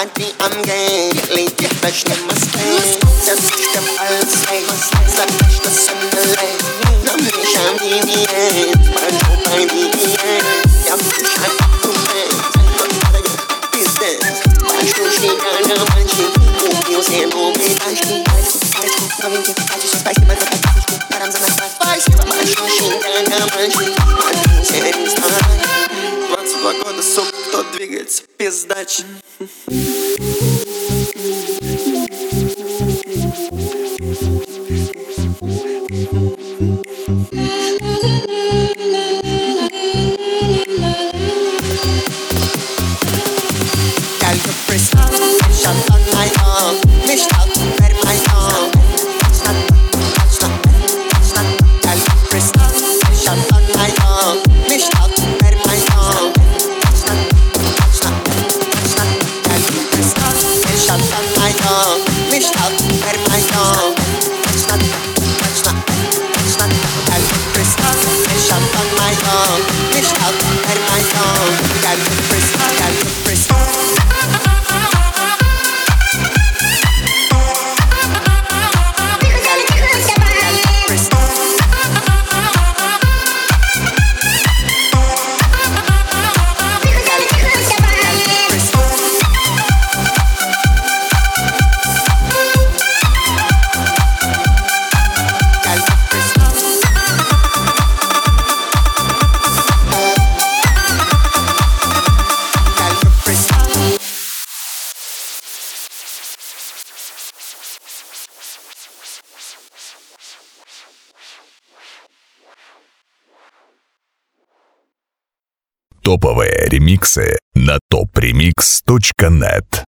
Party am Gehen, leg dich fest in Mustang. Das ist der Fall, sag ich das in der Lane. Na mich am Indien, mein Job bei Indien. Ja, ich hab Problem, business. Weißt du, steht an der Manche, wir sehen, wo wir da stehen. Na wie geht es, weiß jemand, was das ist, warum sind das was? Weißt du, steht an der Manche, wir sehen, ist da. 22 года, сука, кто двигается, пиздач. Топовые ремиксы на topremix.net.